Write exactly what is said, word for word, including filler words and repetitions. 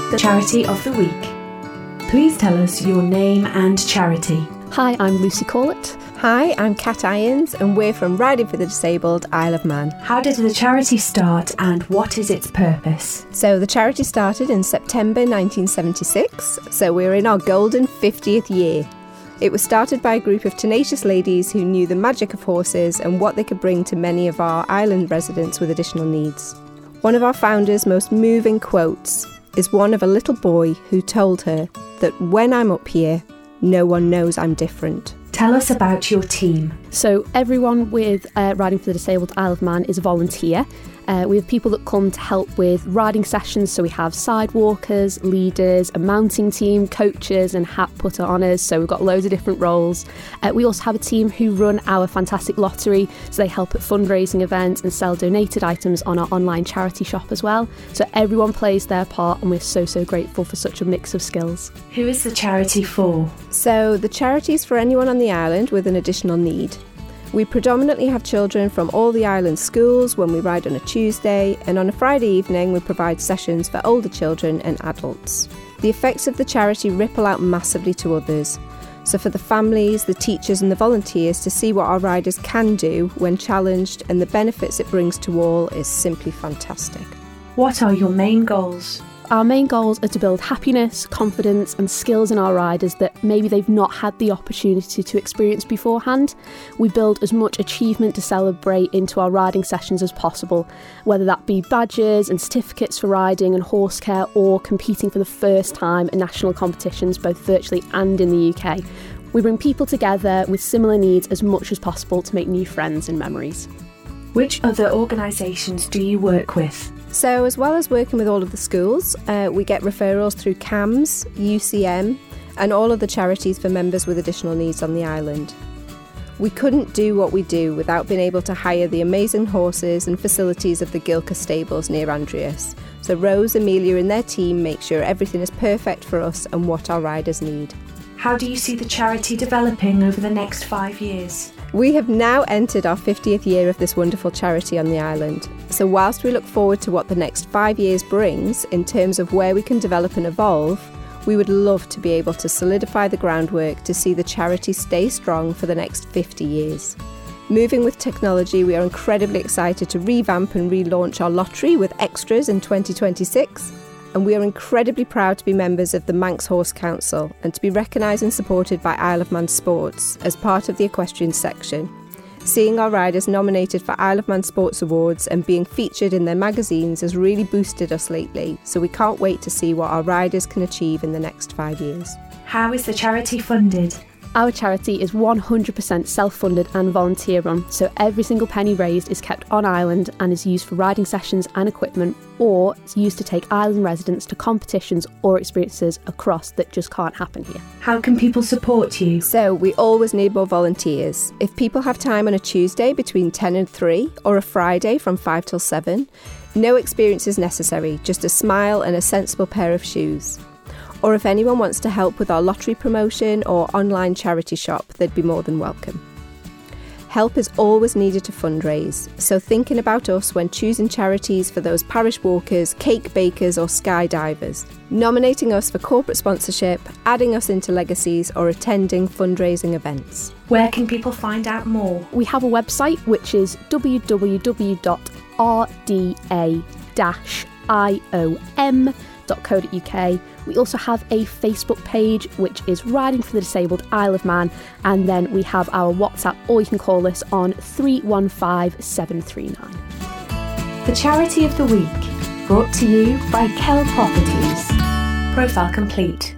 the Charity of the Week. Please tell us your name and charity. Hi, I'm Lucy Corlett. Hi, I'm Kat Irons and we're from Riding for the Disabled Isle of Man. How did the charity start and what is its purpose? So the charity started in September nineteen seventy-six, so we're in our golden fiftieth year. It was started by a group of tenacious ladies who knew the magic of horses and what they could bring to many of our island residents with additional needs. One of our founders' most moving quotes is one of a little boy who told her that when I'm up here, no one knows I'm different. Tell us about your team. So everyone with uh, Riding for the Disabled Isle of Man is a volunteer. Uh, we have people that come to help with riding sessions, so we have sidewalkers, leaders, a mounting team, coaches and hat putter honours, so we've got loads of different roles. Uh, we also have a team who run our fantastic lottery, so they help at fundraising events and sell donated items on our online charity shop as well. So everyone plays their part and we're so, so grateful for such a mix of skills. Who is the charity for? So the charity is for anyone on the island with an additional need. We predominantly have children from all the island schools when we ride on a Tuesday, and on a Friday evening we provide sessions for older children and adults. The effects of the charity ripple out massively to others. So for the families, the teachers and the volunteers to see what our riders can do when challenged and the benefits it brings to all is simply fantastic. What are your main goals? Our main goals are to build happiness, confidence and skills in our riders that maybe they've not had the opportunity to experience beforehand. We build as much achievement to celebrate into our riding sessions as possible, whether that be badges and certificates for riding and horse care or competing for the first time in national competitions both virtually and in the U K. We bring people together with similar needs as much as possible to make new friends and memories. Which other organisations do you work with? So as well as working with all of the schools, uh, we get referrals through C A M S, U C M and all of the charities for members with additional needs on the island. We couldn't do what we do without being able to hire the amazing horses and facilities of the Gilka stables near Andreas. So Rose, Amelia and their team make sure everything is perfect for us and what our riders need. How do you see the charity developing over the next five years? We have now entered our fiftieth year of this wonderful charity on the island. So whilst we look forward to what the next five years brings in terms of where we can develop and evolve, we would love to be able to solidify the groundwork to see the charity stay strong for the next fifty years. Moving with technology, we are incredibly excited to revamp and relaunch our lottery with extras in twenty twenty-six. And we are incredibly proud to be members of the Manx Horse Council and to be recognised and supported by Isle of Man Sports as part of the equestrian section. Seeing our riders nominated for Isle of Man Sports Awards and being featured in their magazines has really boosted us lately, so we can't wait to see what our riders can achieve in the next five years. How is the charity funded? Our charity is one hundred percent self-funded and volunteer run, so every single penny raised is kept on island and is used for riding sessions and equipment, or it's used to take island residents to competitions or experiences across that just can't happen here. How can people support you? So we always need more volunteers. If people have time on a Tuesday between ten and three or a Friday from five till seven, no experience is necessary, just a smile and a sensible pair of shoes. Or if anyone wants to help with our lottery promotion or online charity shop, they'd be more than welcome. Help is always needed to fundraise, so thinking about us when choosing charities for those parish walkers, cake bakers or skydivers, nominating us for corporate sponsorship, adding us into legacies or attending fundraising events. Where can people find out more? We have a website which is w w w dot r d a dash i o m dot co dot u k. We also have a Facebook page which is Riding for the Disabled Isle of Man, and then we have our WhatsApp, or you can call us on three one five seven three nine. The Charity of the Week, brought to you by Kell Properties. Profile complete.